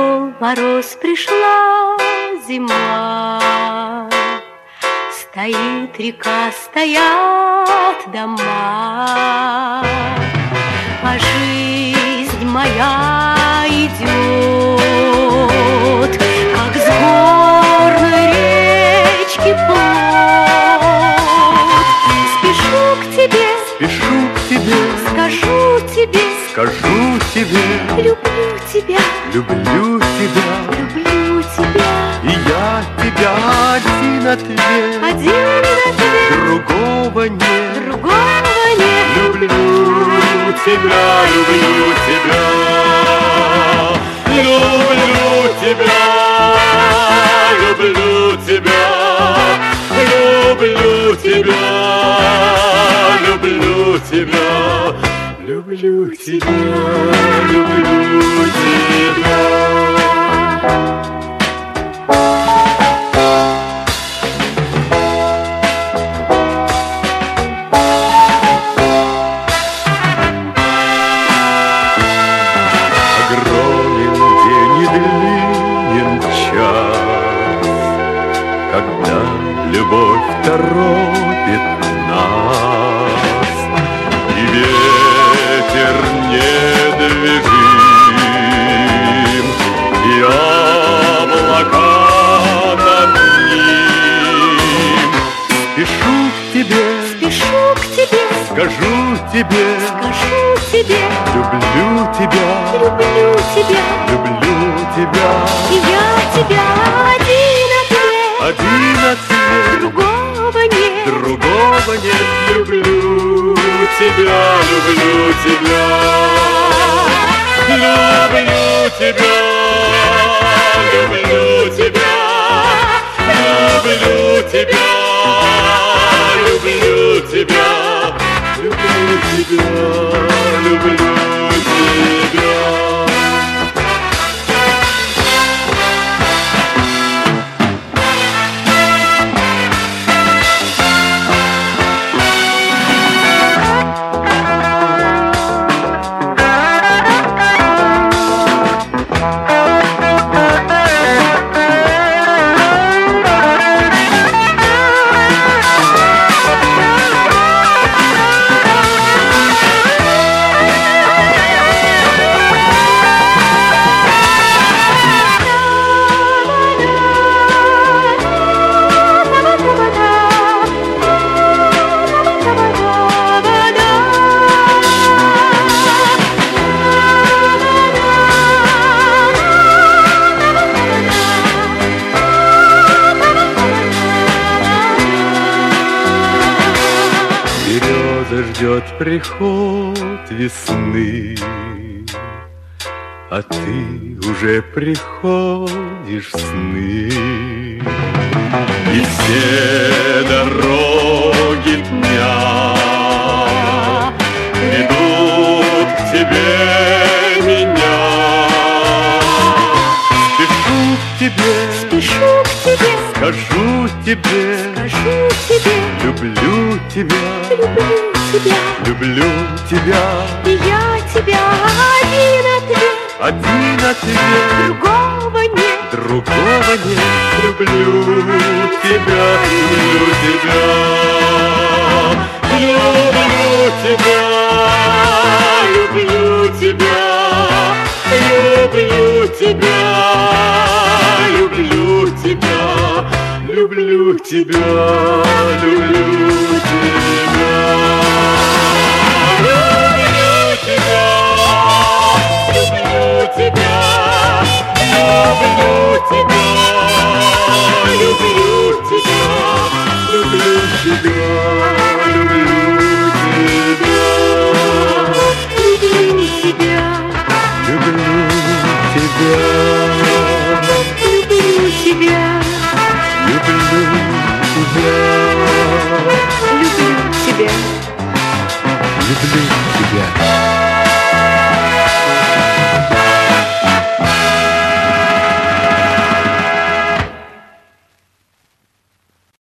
Прошел мороз, пришла зима, стоит река, стоят дома, а жизнь моя идет, как с горной речки плод. Спешу к тебе, скажу тебе, люблю тебя, люблю тебя, и я тебя один ответ, другого нет, люблю тебя, люблю тебя, люблю тебя, люблю тебя, люблю тебя, люблю тебя, люблю тебя, люблю тебя. Огромен день и длинен час, когда любовь торопит нас, и ветер недвижим, и облака над ним. Спешу к тебе, скажу тебе, люблю тебя, люблю тебя, и я тебя один ответ, другого нет, люблю тебя, люблю тебя, люблю тебя, люблю тебя, люблю тебя, люблю тебя, люблю тебя, люблю тебя. Ждет приход весны, а ты уже приходишь в сны, и все дороги дня ведут к тебе меня. Спешу к тебе, скажу тебе, люблю тебя, люблю тебя, и я тебя один ответ, другого нет, люблю тебя, люблю тебя, люблю тебя, люблю тебя, люблю тебя, люблю тебя, люблю тебя, люблю тебя. Люблю тебя.